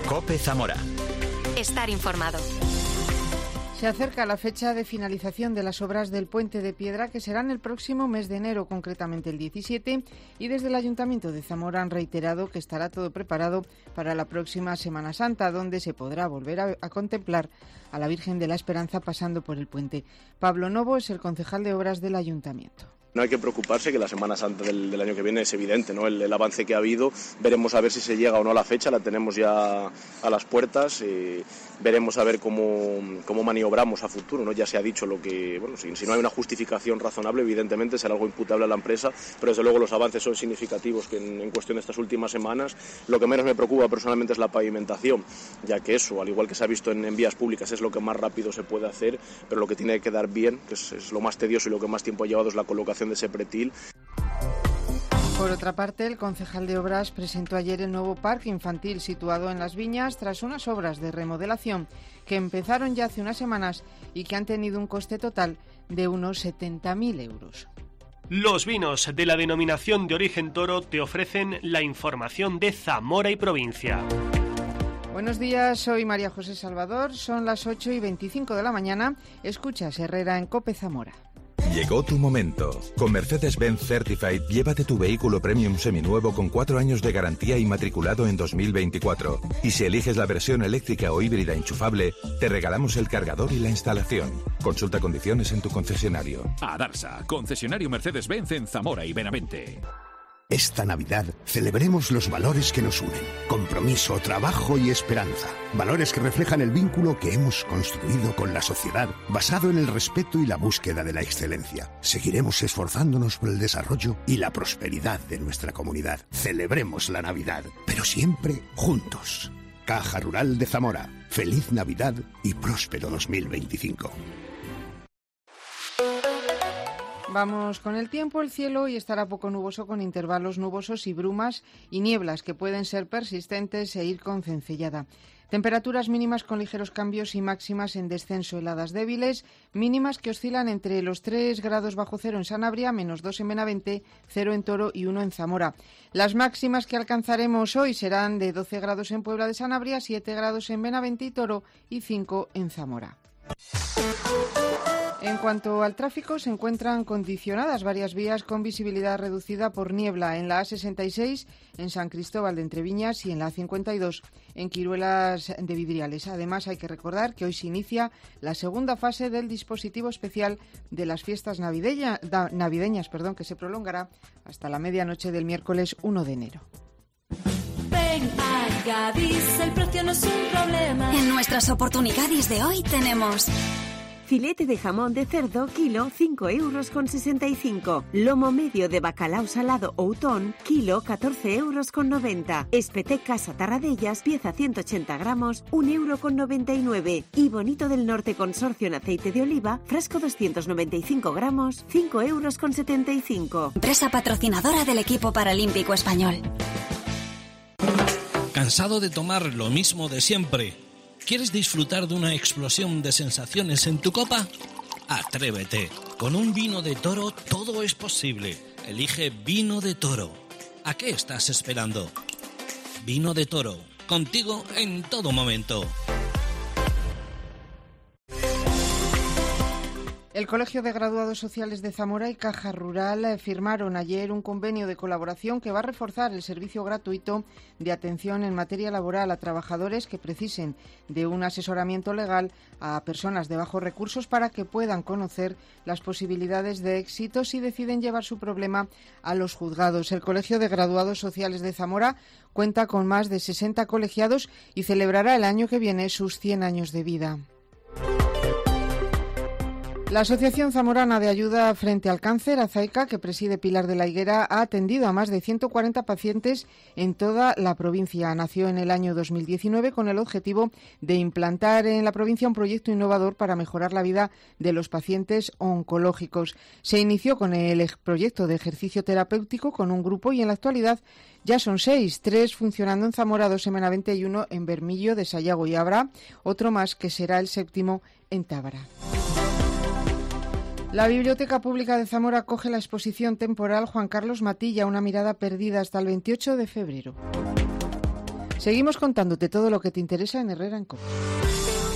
COPE Zamora. Estar informado. Se acerca la fecha de finalización de las obras del Puente de Piedra, que serán el próximo mes de enero, concretamente el 17, y desde el Ayuntamiento de Zamora han reiterado que estará todo preparado para la próxima Semana Santa, donde se podrá volver a contemplar a la Virgen de la Esperanza pasando por el puente. Pablo Novo es el concejal de Obras del Ayuntamiento. No hay que preocuparse, que la Semana Santa del año que viene es evidente, ¿no? El avance que ha habido, veremos a ver si se llega o no a la fecha, la tenemos ya a las puertas, veremos a ver cómo maniobramos a futuro, ¿no? Ya se ha dicho lo que, bueno, si no hay una justificación razonable, evidentemente será algo imputable a la empresa, pero desde luego los avances son significativos que en cuestión de estas últimas semanas. Lo que menos me preocupa personalmente es la pavimentación, ya que eso, al igual que se ha visto en vías públicas, es lo que más rápido se puede hacer, pero lo que tiene que quedar bien, que es lo más tedioso y lo que más tiempo ha llevado, es la colocación de ese pretil. Por otra parte, el concejal de Obras presentó ayer el nuevo parque infantil situado en Las Viñas tras unas obras de remodelación que empezaron ya hace unas semanas y que han tenido un coste total de unos 70.000 euros. Los vinos de la denominación de origen Toro te ofrecen la información de Zamora y provincia. Buenos días, soy María José Salvador, son las 8:25 de la mañana. Escuchas Herrera en COPE Zamora. Llegó tu momento. Con Mercedes-Benz Certified, llévate tu vehículo premium seminuevo con 4 años de garantía y matriculado en 2024. Y si eliges la versión eléctrica o híbrida enchufable, te regalamos el cargador y la instalación. Consulta condiciones en tu concesionario. Adarsa, concesionario Mercedes-Benz en Zamora y Benavente. Esta Navidad celebremos los valores que nos unen: compromiso, trabajo y esperanza. Valores que reflejan el vínculo que hemos construido con la sociedad, basado en el respeto y la búsqueda de la excelencia. Seguiremos esforzándonos por el desarrollo y la prosperidad de nuestra comunidad. Celebremos la Navidad, pero siempre juntos. Caja Rural de Zamora. Feliz Navidad y próspero 2025. Vamos con el tiempo. El cielo hoy estará poco nuboso, con intervalos nubosos y brumas y nieblas que pueden ser persistentes e ir con cencellada. Temperaturas mínimas con ligeros cambios y máximas en descenso, heladas débiles, mínimas que oscilan entre los 3 grados bajo cero en Sanabria, -2 en Benavente, 0 en Toro y 1 en Zamora. Las máximas que alcanzaremos hoy serán de 12 grados en Puebla de Sanabria, 7 grados en Benavente y Toro y 5 en Zamora. En cuanto al tráfico, se encuentran condicionadas varias vías con visibilidad reducida por niebla en la A66, en San Cristóbal de Entreviñas y en la A52, en Quiruelas de Vidriales. Además, hay que recordar que hoy se inicia la segunda fase del dispositivo especial de las fiestas navideñas, que se prolongará hasta la medianoche del miércoles 1 de enero. Ven a Gadis, el precio no es un problema. En nuestras oportunidades de hoy tenemos... Filete de jamón de cerdo, kilo, 5,65 €. Lomo medio de bacalao salado Outón, kilo, 14,90 €. Espetecas a Tarradellas, pieza 180 gramos, 1,99 €. Y Bonito del Norte Consorcio en aceite de oliva, frasco 295 gramos, 5,75 €. Empresa patrocinadora del equipo paralímpico español. ¿Cansado de tomar lo mismo de siempre? ¿Quieres disfrutar de una explosión de sensaciones en tu copa? Atrévete. Con un vino de Toro todo es posible. Elige Vino de Toro. ¿A qué estás esperando? Vino de Toro. Contigo en todo momento. El Colegio de Graduados Sociales de Zamora y Caja Rural firmaron ayer un convenio de colaboración que va a reforzar el servicio gratuito de atención en materia laboral a trabajadores que precisen de un asesoramiento legal a personas de bajos recursos para que puedan conocer las posibilidades de éxito si deciden llevar su problema a los juzgados. El Colegio de Graduados Sociales de Zamora cuenta con más de 60 colegiados y celebrará el año que viene sus 100 años de vida. La Asociación Zamorana de Ayuda Frente al Cáncer, AZAICA, que preside Pilar de la Higuera, ha atendido a más de 140 pacientes en toda la provincia. Nació en el año 2019 con el objetivo de implantar en la provincia un proyecto innovador para mejorar la vida de los pacientes oncológicos. Se inició con el proyecto de ejercicio terapéutico con un grupo y en la actualidad ya son 6, 3 funcionando en Zamora, 2 en Benavente y 1 en Bermillo de Sayago. Y habrá otro más que será el 7º en Tábara. La Biblioteca Pública de Zamora acoge la exposición temporal Juan Carlos Matilla, una mirada perdida, hasta el 28 de febrero. Seguimos contándote todo lo que te interesa en Herrera en COPE.